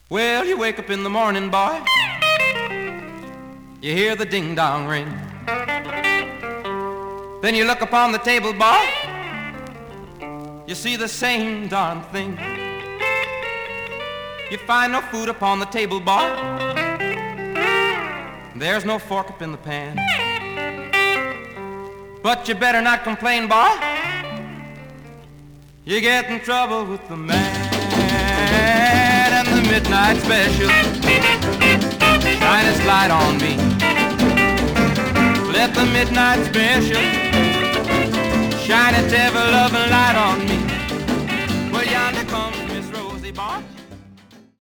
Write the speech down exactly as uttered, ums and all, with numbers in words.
Well, you wake up in the morning, boy. You hear the ding-dong ring. Then you look upon the table, boy. You see the same darn thing. You find no food upon the table, boy. There's no fork up in the pan. But you better not complain, boy. You get in trouble with the man. And the midnight special, shine its light on me. Let the midnight special shine its ever-loving light on me. Well, yonder comes Miss Rosie, boy.